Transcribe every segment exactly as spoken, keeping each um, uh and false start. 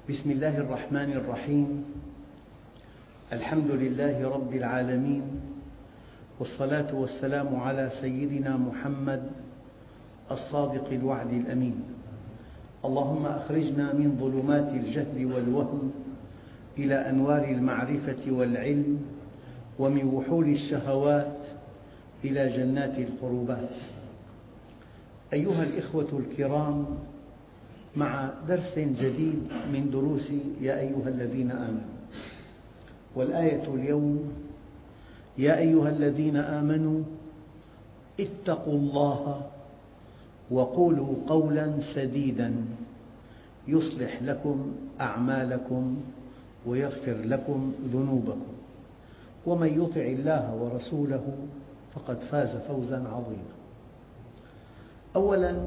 بسم الله الرحمن الرحيم. الحمد لله رب العالمين، والصلاة والسلام على سيدنا محمد الصادق الوعد الأمين. اللهم أخرجنا من ظلمات الجهل والوهم إلى أنوار المعرفة والعلم، ومن وحول الشهوات إلى جنات القربات. أيها الإخوة الكرام، مع درس جديد من دروس يا أيها الذين آمنوا، والآية اليوم: يا أيها الذين آمنوا اتقوا الله وقولوا قولا سديدا يصلح لكم أعمالكم ويغفر لكم ذنوبكم، ومن يطع الله ورسوله فقد فاز فوزا عظيما. أولا،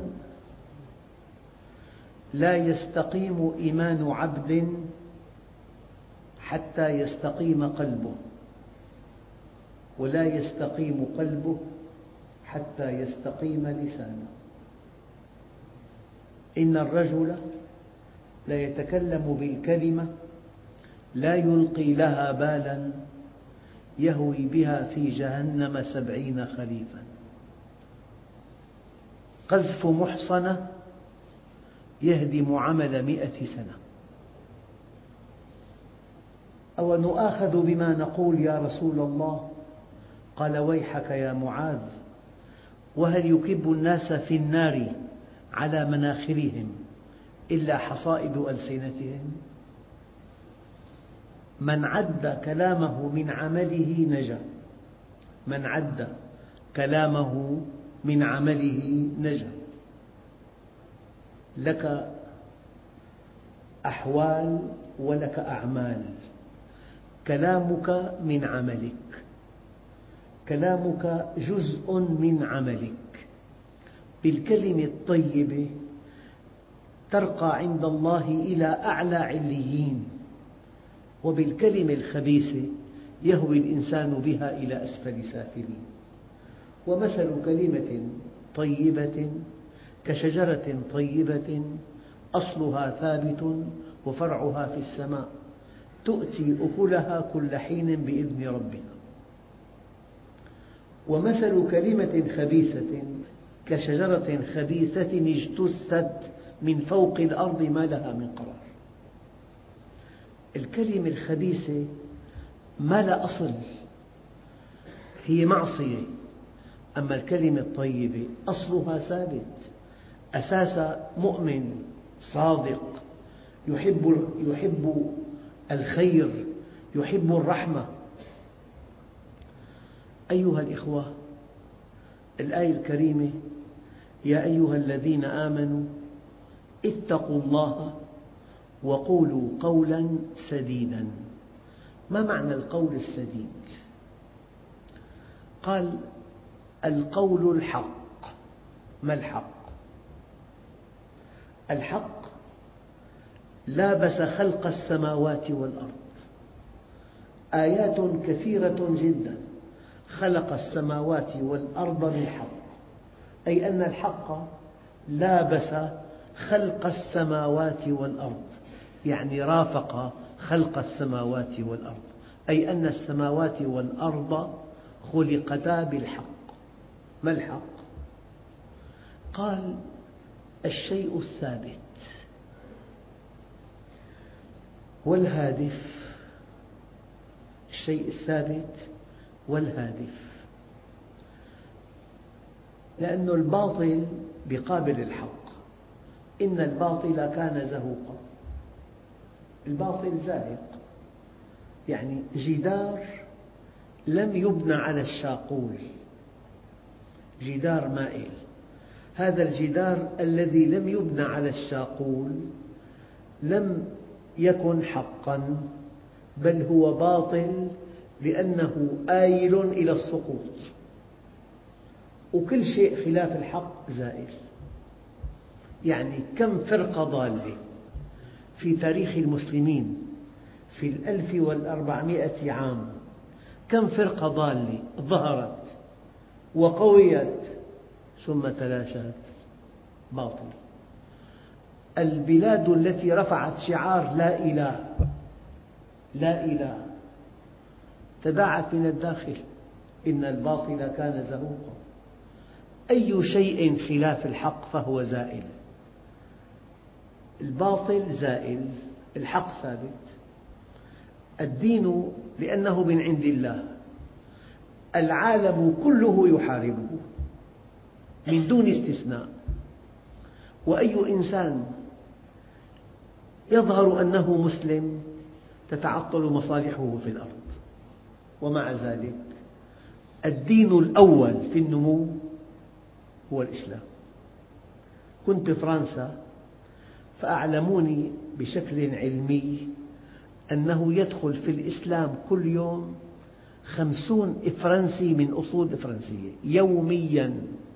لا يستقيم إيمان عبد حتى يستقيم قلبه، ولا يستقيم قلبه حتى يستقيم لسانه. إن الرجل ليتكلم بالكلمة لا يلقي لها بالا يهوي بها في جهنم سبعين خريفا. قذف محصنة يهدم عمل مئة سنة. أو نؤاخذ بما نقول يا رسول الله؟ قال: ويحك يا معاذ، وهل يكب الناس في النار على مناخرهم إلا حصائد ألسنتهم؟ من عد كلامه من عمله نجا، من عد كلامه من عمله نجا. لك أحوال ولك أعمال. كلامك من عملك، كلامك جزء من عملك. بالكلمة الطيبة ترقى عند الله إلى أعلى عليين، وبالكلمة الخبيثة يهوي الإنسان بها إلى أسفل سافلين. ومثل كلمة طيبة كشجرة طيبة أصلها ثابت وفرعها في السماء، تؤتي أكلها كل حين بإذن ربها. ومثل كلمة خبيثة كشجرة خبيثة اجتثت من فوق الأرض ما لها من قرار. الكلمة الخبيثة ما لها أصل، هي معصية. أما الكلمة الطيبة أصلها ثابت، أساس مؤمن صادق يحب, يحب الخير، يحب الرحمة. أيها الإخوة، الآية الكريمة: يا أيها الذين آمنوا اتقوا الله وقولوا قولا سديدا. ما معنى القول السديد؟ قال: القول الحق. ما الحق؟ الحق لابس خلق السماوات والأرض. آيات كثيرة جدا خلق السماوات والأرض بالحق، أي أن الحق لابس خلق السماوات والأرض، يعني رافق خلق السماوات والأرض، أي أن السماوات والأرض خلقتا بالحق. ما الحق؟ قال: الشيء الثابت والهادف. الشيء الثابت والهادف، لأن الباطل بقابل الحق. إن الباطل كان زهوقا. الباطل زاهق، يعني جدار لم يبنى على الشاقول، جدار مائل. هذا الجدار الذي لم يبنى على الشاقول لم يكن حقا، بل هو باطل لأنه آيل إلى السقوط. وكل شيء خلاف الحق زائل. يعني كم فرقة ضالة في تاريخ المسلمين في الألف والأربعمائة عام، كم فرقة ضالة ظهرت وقويت ثم تلاشت. باطل. البلاد التي رفعت شعار لا إله لا إله تداعت من الداخل، إن الباطل كان زهوقا. أي شيء خلاف الحق فهو زائل، الباطل زائل، الحق ثابت. الدين لأنه من عند الله، العالم كله يحاربه من دون استثناء، وأي إنسان يظهر أنه مسلم تتعطل مصالحه في الأرض. ومع ذلك الدين الأول في النمو هو الإسلام. كنت في فرنسا فأعلموني بشكل علمي أنه يدخل في الإسلام كل يوم خمسون فرنسي من أصول فرنسية يومياً،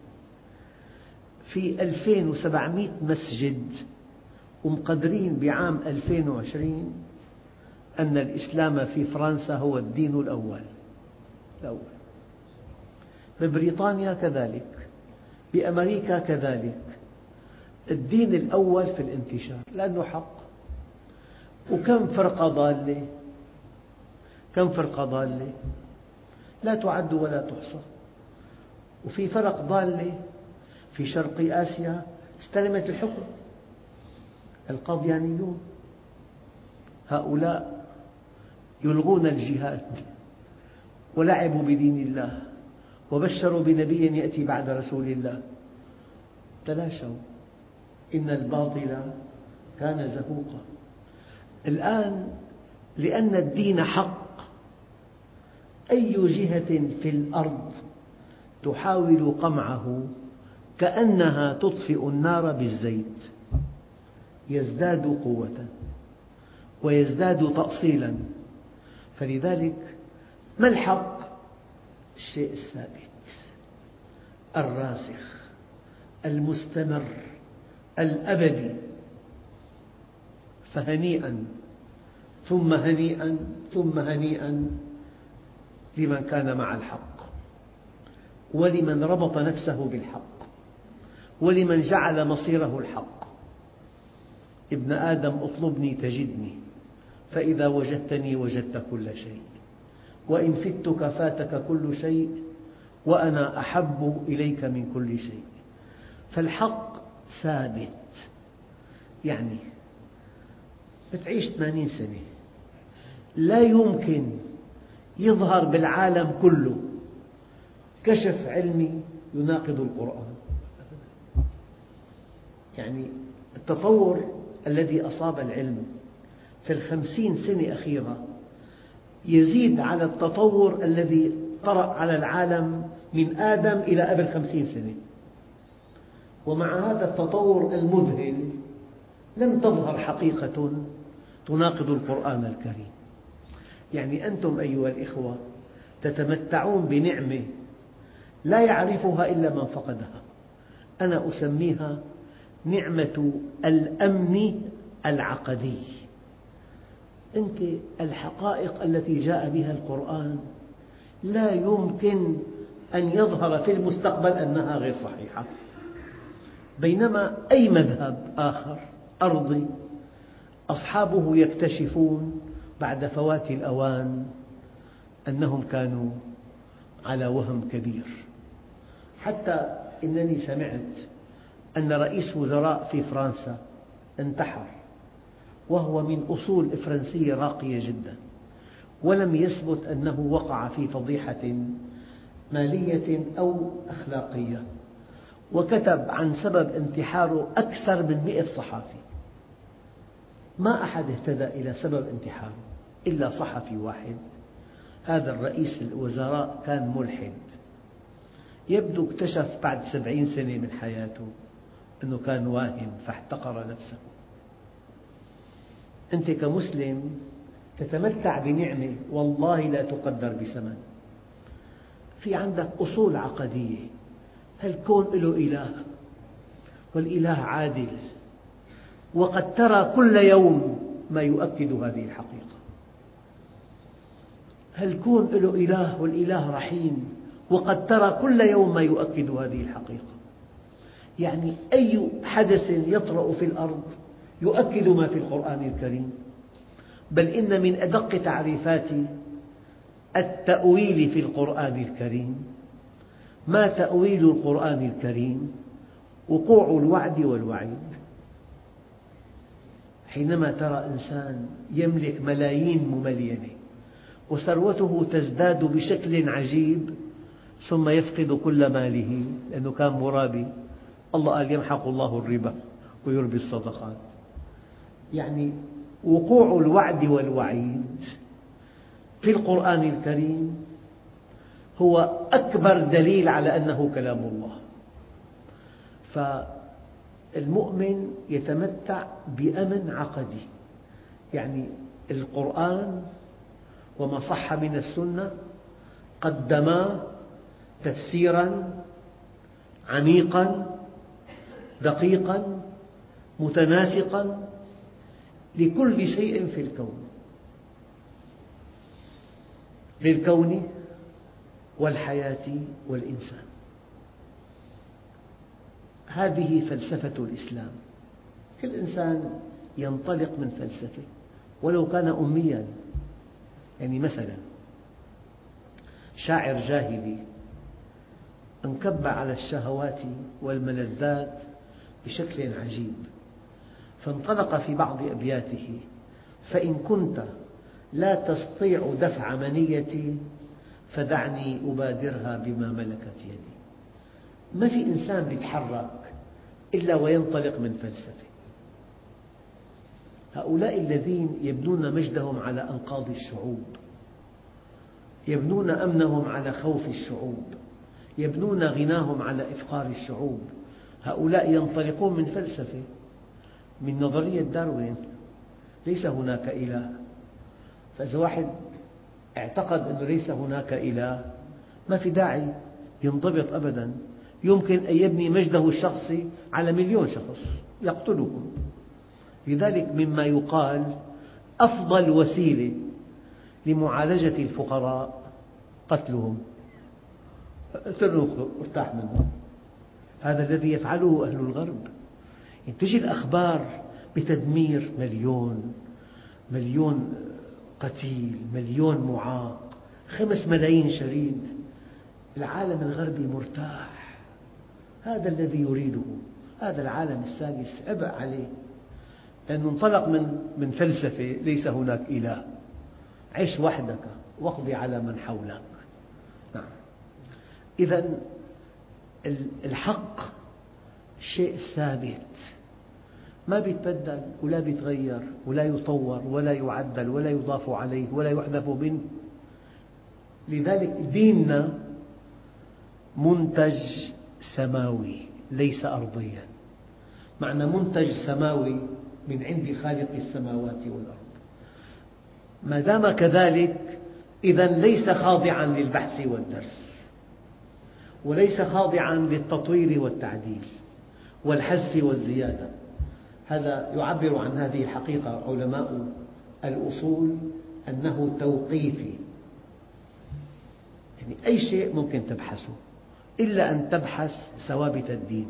في ألفين وسبعمئة مسجد، ومقدرين بعام ألفين وعشرين أن الإسلام في فرنسا هو الدين الأول. الأول. ببريطانيا كذلك، بأمريكا كذلك، الدين الأول في الانتشار لأنه حق. وكم فرقة ضالة، كم فرقة ضالة لا تعد ولا تحصى. وفي فرق ضالة في شرق آسيا استلمت الحكم، القاديانيون، هؤلاء يلغون الجهاد ولعبوا بدين الله وبشروا بنبي يأتي بعد رسول الله، تلاشوا، إن الباطل كان زهوقا. الآن لأن الدين حق، أي جهة في الأرض تحاول قمعه كأنها تطفئ النار بالزيت يزداد قوة ويزداد تأصيلا. فلذلك ما الحق؟ الشيء الثابت الراسخ المستمر الأبدي. فهنيئا ثم هنيئا ثم هنيئا لمن كان مع الحق، ولمن ربط نفسه بالحق، ولمن جعل مصيره الحق. ابن آدم اطلبني تجدني، فإذا وجدتني وجدت كل شيء، وإن فتك فاتك كل شيء، وأنا أحب إليك من كل شيء. فالحق ثابت، يعني بتعيش ثمانين سنة لا يمكن يظهر بالعالم كله كشف علمي يناقض القرآن. يعني التطور الذي أصاب العلم في الخمسين سنة أخيرة يزيد على التطور الذي طرأ على العالم من آدم إلى قبل خمسين سنة. ومع هذا التطور المذهل لم تظهر حقيقة تناقض القرآن الكريم. يعني أنتم أيها الإخوة تتمتعون بنعمة لا يعرفها إلا من فقدها. أنا أسميها نعمة الأمن العقدي. أنت الحقائق التي جاء بها القرآن لا يمكن أن يظهر في المستقبل أنها غير صحيحة، بينما أي مذهب آخر أرضي أصحابه يكتشفون بعد فوات الأوان أنهم كانوا على وهم كبير. حتى إنني سمعت أن رئيس وزراء في فرنسا انتحر وهو من أصول فرنسية راقية جدا، ولم يثبت أنه وقع في فضيحة مالية أو أخلاقية، وكتب عن سبب انتحاره أكثر من مئة صحافي. ما أحد اهتدى إلى سبب انتحاره إلا صحفي واحد. هذا الرئيس الوزراء كان ملحد، يبدو اكتشف بعد سبعين سنة من حياته أنه كان واهم فاحتقر نفسه. أنت كمسلم تتمتع بنعمة والله لا تقدر بثمن. في عندك أصول عقدية، الكون له إله والإله عادل، وقد ترى كل يوم ما يؤكد هذه الحقيقة. الكون له إله والإله رحيم، وقد ترى كل يوم ما يؤكد هذه الحقيقة. يعني أي حدث يطرأ في الأرض يؤكد ما في القرآن الكريم، بل إن من أدق تعريفات التأويل في القرآن الكريم ما تأويل القرآن الكريم وقوع الوعد والوعيد. حينما ترى إنسان يملك ملايين مملينة وثروته تزداد بشكل عجيب ثم يفقد كل ماله لأنه كان مرابي، الله قال يمحق الله الربا ويربي الصدقات. يعني وقوع الوعد والوعيد في القرآن الكريم هو أكبر دليل على أنه كلام الله. فالمؤمن يتمتع بأمن عقدي، يعني القرآن وما صح من السنة قدما تفسيرا عميقا دقيقا متناسقا لكل شيء في الكون، للكون والحياة والإنسان. هذه فلسفة الإسلام. كل إنسان ينطلق من فلسفة ولو كان أمياً. يعني مثلاً شاعر جاهلي انكب على الشهوات والملذات بشكل عجيب، فانطلق في بعض أبياته: فإن كنت لا تستطيع دفع منيتي فدعني أبادرها بما ملكت يدي. ما في إنسان يتحرك إلا وينطلق من فلسفة. هؤلاء الذين يبنون مجدهم على أنقاض الشعوب، يبنون أمنهم على خوف الشعوب، يبنون غناهم على إفقار الشعوب، هؤلاء ينطلقون من فلسفة، من نظرية داروين: ليس هناك إله. فإذا واحد اعتقد أنه ليس هناك إله ما في داعي ينضبط أبدا، يمكن أن يبني مجده الشخصي على مليون شخص يقتلهم. لذلك مما يقال أفضل وسيلة لمعالجة الفقراء قتلهم، اقتلوا ارتاح منهم. هذا الذي يفعله أهل الغرب. يعني تجي الأخبار بتدمير مليون مليون قتيل، مليون معاق، خمس ملايين شريد، العالم الغربي مرتاح. هذا الذي يريده هذا العالم السادس، عبء عليه، لأنه انطلق من من فلسفة ليس هناك إله. عش وحدك واقض على من حولك. نعم. إذن الحق شيء ثابت ما يتبدل ولا يتغير ولا يطور ولا يعدل ولا يضاف عليه ولا يحذف منه. لذلك ديننا منتج سماوي ليس أرضيا. معنى منتج سماوي من عند خالق السماوات والأرض. ما دام كذلك إذن ليس خاضعا للبحث والدرس، وليس خاضعا للتطوير والتعديل والحذف والزيادة. هذا يعبر عن هذه الحقيقة علماء الأصول أنه توقيفي. يعني أي شيء ممكن تبحثه إلا أن تبحث ثوابت الدين.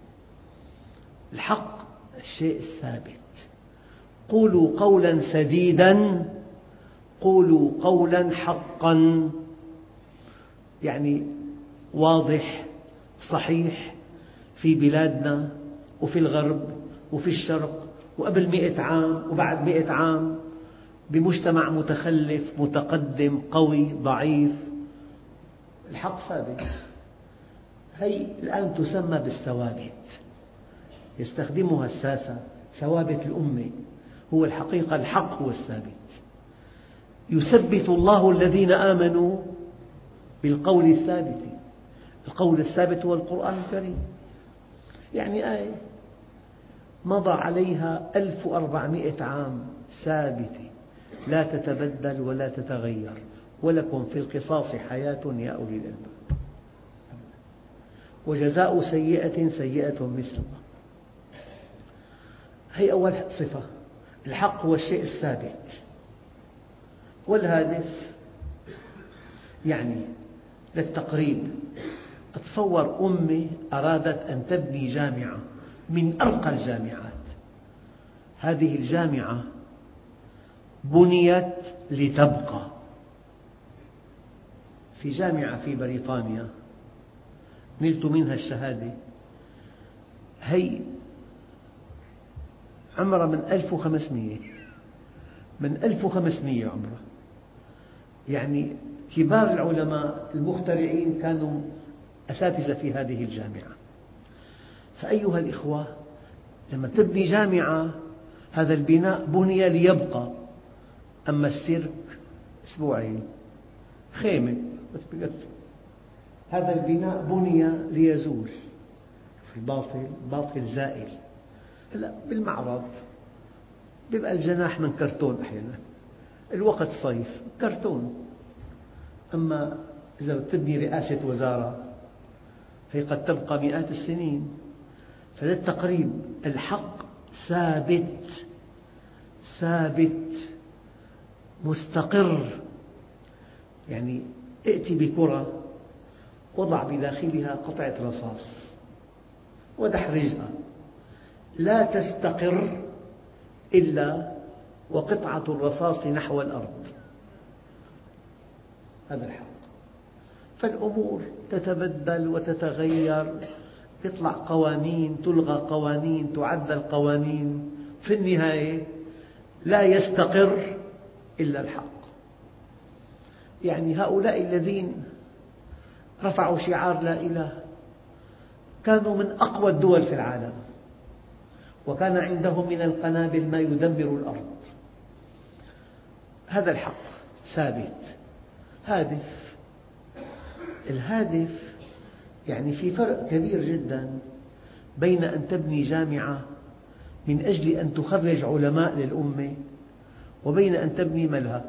الحق الشيء الثابت. قولوا قولا سديدا، قولوا قولا حقا، يعني واضح صحيح في بلادنا وفي الغرب وفي الشرق وقبل مئة عام وبعد مئة عام، بمجتمع متخلف متقدم قوي ضعيف، الحق ثابت. هي الآن تسمى بالثوابت، يستخدمها الساسة، ثوابت الأمة. هو الحقيقة الحق هو الثابت. يثبت الله الذين آمنوا بالقول الثابت. القول الثابت هو القرآن الكريم. يعني آية مضى عليها ألف وأربعمئة عام ثابتة لا تتبدل ولا تتغير، ولكم في القصاص حياة يا أولي الألباب، وجزاء سيئة سيئة مثلها. هي أول صفة. الحق هو الشيء الثابت. والهادف يعني للتقريب، أتصور أمة أرادت أن تبني جامعة من أرقى الجامعات، هذه الجامعة بنيت لتبقى. في جامعة في بريطانيا نلت منها الشهادة، هي عمرها من ألف وخمسمئة من ألف وخمسمئة عمرها، يعني كبار العلماء المخترعين كانوا أساتذة في هذه الجامعة. فأيها الإخوة، لما تبني جامعة هذا البناء بني ليبقى، أما السيرك أسبوعين، خيمة بس بكفي. هذا البناء بني ليزول. في الباطل باطل زائل. هلا بالمعرض بيبقى الجناح من كرتون، أحيانا الوقت صيف كرتون، أما إذا بتبني رئاسة وزارة هي قد تبقى مئات السنين. فللتقريب الحق ثابت ثابت مستقر. يعني ائتي بكرة وضع بداخلها قطعة رصاص ودحرجها، لا تستقر إلا وقطعة الرصاص نحو الأرض. هذا الحق. فالأمور تتبدل وتتغير، تطلع قوانين، تلغى قوانين، تعدل قوانين، في النهاية لا يستقر إلا الحق. يعني هؤلاء الذين رفعوا شعار لا إله كانوا من أقوى الدول في العالم، وكان عندهم من القنابل ما يدمر الأرض. هذا الحق ثابت. هادف. الهادف يعني في فرق كبير جدا بين أن تبني جامعة من أجل أن تخرج علماء للأمة وبين أن تبني ملهى.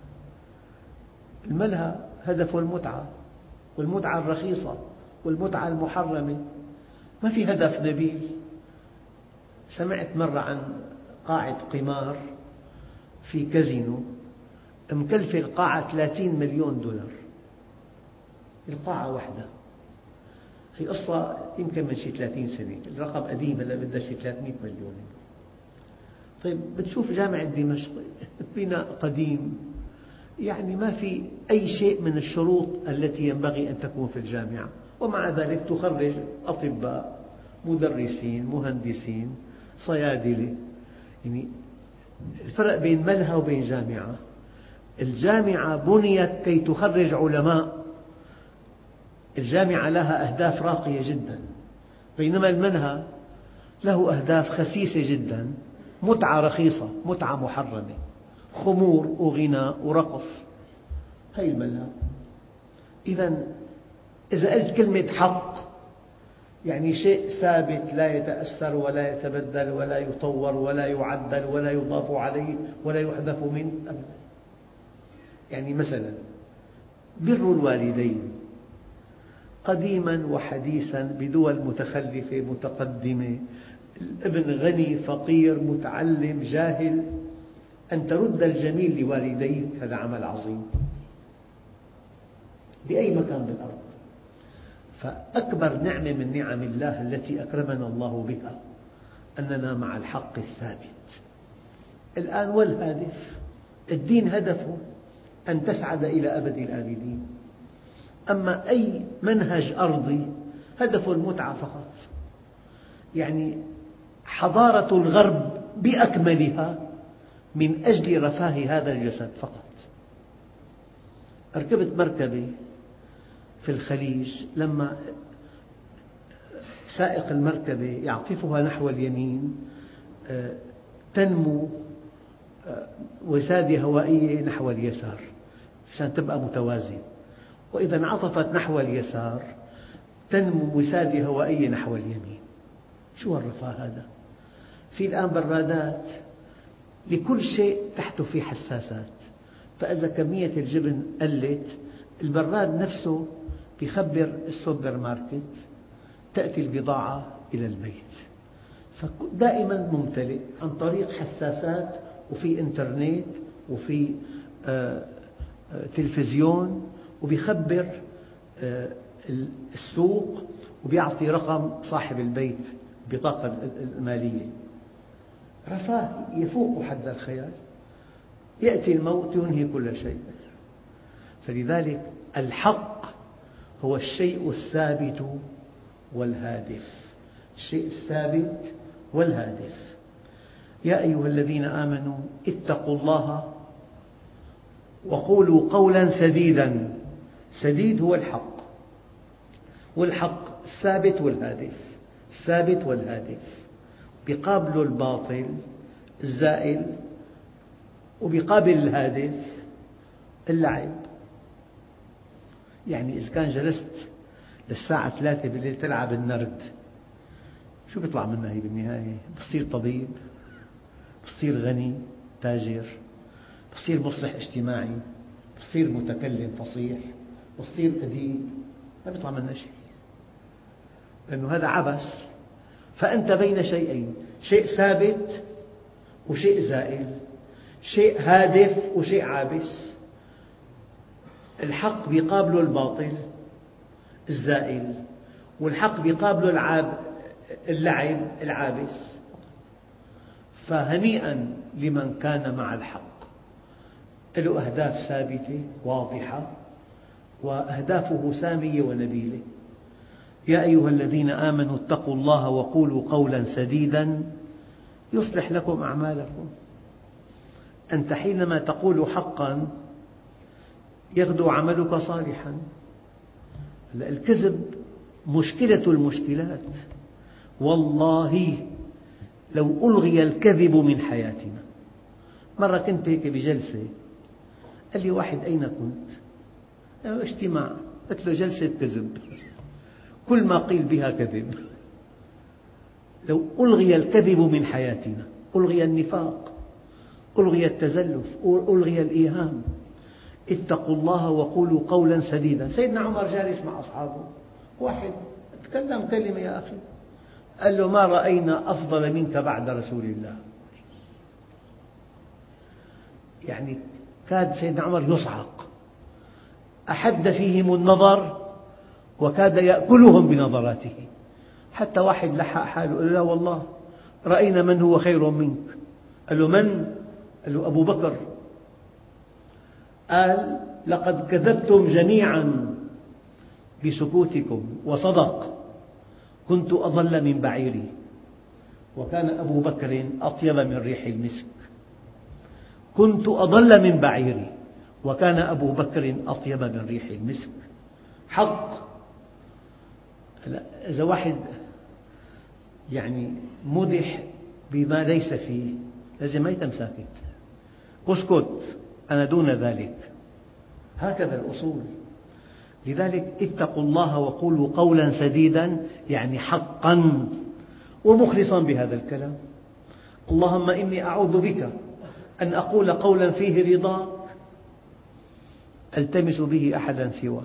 الملهى هدفه المتعة، والمتعة الرخيصة والمتعة المحرمة، ما في هدف نبيل. سمعت مرة عن قاعة قمار في كازينو مكلفة القاعة ثلاثين مليون دولار، القاعة واحدة. هي قصة يمكن من شي ثلاثين سنة، الرقم قديم، هلا بدها شي ثلاثمئة مليون. طيب بتشوف جامعة دمشق بناء قديم، يعني ما في أي شيء من الشروط التي ينبغي أن تكون في الجامعة، ومع ذلك تخرج أطباء، مدرسين، مهندسين، صيادلة. يعني الفرق بين ملهى وبين جامعة، الجامعة بنيت كي تخرج علماء، الجامعة لها أهداف راقية جدا، بينما الملهى له أهداف خسيسة جدا، متعة رخيصة، متعة محرمة، خمور وغناء ورقص. هذه الملهى. إذا إذا قلت كلمة حق يعني شيء ثابت لا يتأثر ولا يتبدل ولا يطور ولا يعدل ولا يضاف عليه ولا يحذف منه أبدا. يعني مثلا بر الوالدين قديما وحديثا بدول متخلفة متقدمة، الابن غني فقير متعلم جاهل، أن ترد الجميل لوالديك هذا عمل عظيم بأي مكان بالأرض. فأكبر نعمة من نعم الله التي أكرمنا الله بها أننا مع الحق الثابت. الآن والهادف، الدين هدفه أن تسعد إلى أبد الآبدين، أما أي منهج أرضي هدفه المتعة فقط. يعني حضارة الغرب بأكملها من أجل رفاه هذا الجسد فقط. ركبت مركبة في الخليج، لما سائق المركبة يعطفها نحو اليمين تنمو وسادة هوائية نحو اليسار عشان تبقى متوازن، وإذا انعطفت نحو اليسار تنمو وسادة هوائية نحو اليمين. شو الرفاه هذا؟ في الآن برادات لكل شيء تحته في حساسات، فإذا كمية الجبن قلت البراد نفسه يخبر السوبر ماركت تأتي البضاعة إلى البيت، فدائما ممتلئ عن طريق حساسات، وفي إنترنت وفي تلفزيون، وبيخبر السوق وبيعطي رقم صاحب البيت بطاقة المالية. رفاه يفوق حد الخيال، يأتي الموت ينهي كل شيء. فلذلك الحق هو الشيء الثابت والهادف، الشيء الثابت والهادف. يا أيها الذين آمنوا اتقوا الله وقولوا قولا سديدا. سديد هو الحق، والحق الثابت والهادف، الثابت والهادف. بقابل الباطل الزائل، وبقابل الهادف اللعب. يعني إذا كان جلست للساعة ثلاثة بالليل تلعب النرد، شو بيطلع منها هي بالنهاية؟ بتصير طبيب، بتصير غني تاجر، بتصير مصلح اجتماعي، بتصير متكلم فصيح، بتصير أديب، ما بيطلع منها شيء، لأنه هذا عبث. فأنت بين شيئين، شيء ثابت وشيء زائل، شيء هادف وشيء عابس. الحق بيقابله الباطل الزائل، والحق بيقابله العاب اللعب العابس. فهنيئا لمن كان مع الحق، له أهداف ثابتة واضحة، وأهدافه سامية ونبيلة. يا أيها الذين آمنوا اتقوا الله وقولوا قولا سديدا يصلح لكم أعمالكم. أنت حينما تقول حقا يغدو عملك صالحا. الكذب مشكلة المشكلات، والله لو ألغي الكذب من حياتنا. مرة كنت هيك بجلسة، قال لي واحد أين كنت؟ اجتماع. قلت له جلسة كذب، كل ما قيل بها كذب. لو ألغي الكذب من حياتنا، ألغي النفاق، ألغي التزلف، ألغي الإيهام. اتقوا الله وقولوا قولا سديدا. سيدنا عمر جالس مع أصحابه، واحد تكلم كلمة يا أخي، قال له ما رأينا أفضل منك بعد رسول الله. يعني كاد سيدنا عمر يصعق، أحد فيهم النظر وكاد يأكلهم بنظراته. حتى واحد لحق حاله قال له لا والله رأينا من هو خير منك. قال له من؟ قال له أبو بكر. قال لقد كذبتم جميعا بسكوتكم، وصدق، كنت أضل من بعيري، وكان أبو بكر أطيب من ريح المسك. كنت أضل من بعيري، وكان أبو بكر أطيب من ريح المسك. حق. إذا واحد يعني مدح بما ليس فيه لازم ما يتم ساكت، اسكت، أنا دون ذلك. هكذا الأصول. لذلك اتقوا الله وقولوا قولا سديدا، يعني حقا ومخلصا بهذا الكلام. اللهم إني أعوذ بك أن أقول قولا فيه رضاك ألتمس به أحدا سواك.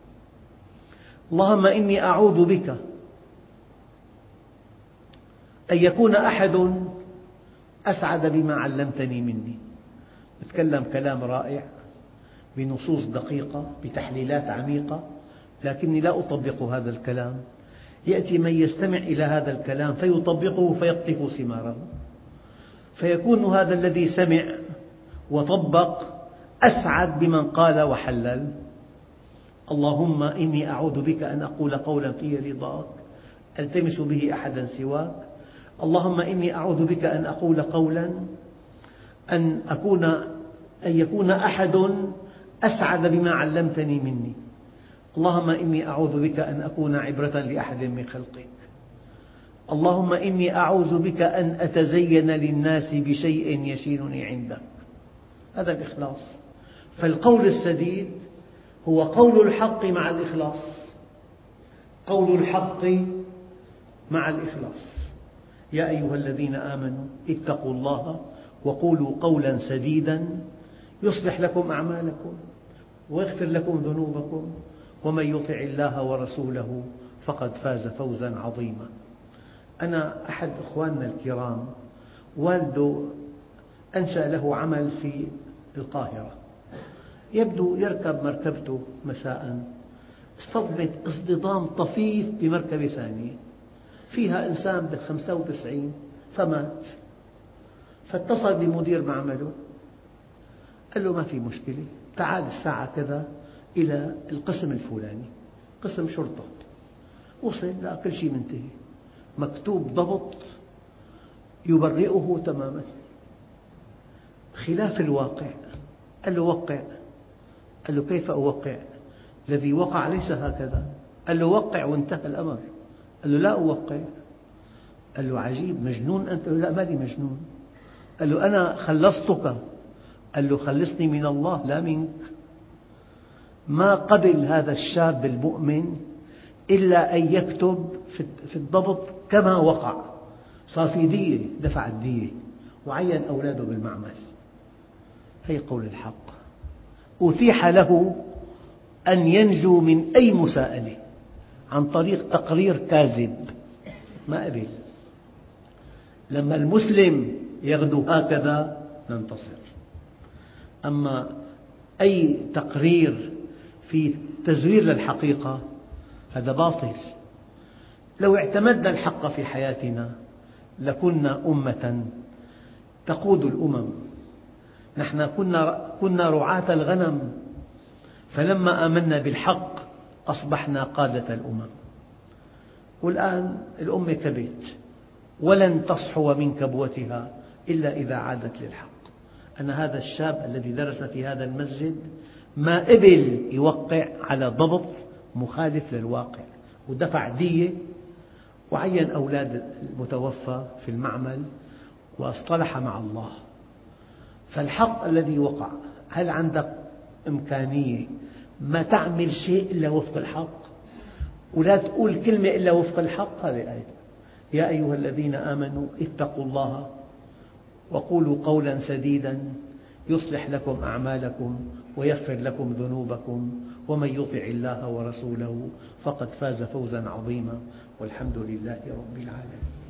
اللهم إني أعوذ بك أن يكون أحد أسعد بما علمتني مني. نتكلم كلام رائع بنصوص دقيقة بتحليلات عميقة، لكني لا أطبق هذا الكلام. يأتي من يستمع إلى هذا الكلام فيطبقه فيقطف ثماره، فيكون هذا الذي سمع وطبق أسعد بمن قال وحلل. اللهم إني أعوذ بك أن أقول قولا فيه رضاك ألتمس به أحدا سواك. اللهم إني أعوذ بك أن أقول قولا أن أكون أن يكون أحد أسعد بما علمتني مني. اللهم إني أعوذ بك أن أكون عبرة لأحد من خلقك. اللهم إني أعوذ بك أن أتزين للناس بشيء يشينني عندك. هذا الإخلاص. فالقول السديد هو قول الحق مع الإخلاص، قول الحق مع الإخلاص. يا أيها الذين آمنوا اتقوا الله وقولوا قولا سديدا يصلح لكم أعمالكم ويغفر لكم ذنوبكم، ومن يطع الله ورسوله فقد فاز فوزا عظيما. أنا أحد أخواننا الكرام والده أنشأ له عمل في القاهرة، يبدو يركب مركبته مساء، اصطدمت اصطدام طفيف بمركبة ثانية فيها إنسان بالخمسة وتسعين فمات. فاتصل بمدير معمله قال له ما في مشكلة، تعال الساعة كذا إلى القسم الفلاني، قسم شرطة. وصل لا كل شيء منتهي، مكتوب ضبط يبرئه تماما خلاف الواقع. قال له وقع. قال له كيف أوقع؟ الذي وقع ليس هكذا. قال له وقع وانتهى الأمر. قال له لا أوقع. قال له عجيب، مجنون أنت؟ قال له لا ماني مجنون. قال له أنا خلصتك. قال له خلصني من الله لا منك. ما قبل هذا الشاب المؤمن إلا أن يكتب في الضبط كما وقع. صار في دية، دفع الدية وعين أولاده بالمعمل. هي قول الحق. أتيح له أن ينجو من أي مساءلة عن طريق تقرير كاذب، ما قبل. لما المسلم يغدو هكذا ننتصر. أما أي تقرير في تزوير للحقيقة هذا باطل. لو اعتمدنا الحق في حياتنا لكنا أمة تقود الأمم. نحن كنا, كنا رعاة الغنم، فلما آمنا بالحق أصبحنا قادة الأمم. والآن الأمة كبت ولن تصحو من كبوتها إلا إذا عادت للحق. أن هذا الشاب الذي درس في هذا المسجد ما قبل يوقع على ضبط مخالف للواقع، ودفع دية وعين أولاد المتوفى في المعمل واصطلح مع الله. فالحق الذي وقع، هل عندك إمكانية ما تعمل شيء إلا وفق الحق ولا تقول كلمة إلا وفق الحق؟ هذه آية يا أيها الذين آمنوا اتقوا الله وقولوا قولا سديدا يصلح لكم أعمالكم ويغفر لكم ذنوبكم ومن يطع الله ورسوله فقد فاز فوزا عظيما والحمد لله رب العالمين.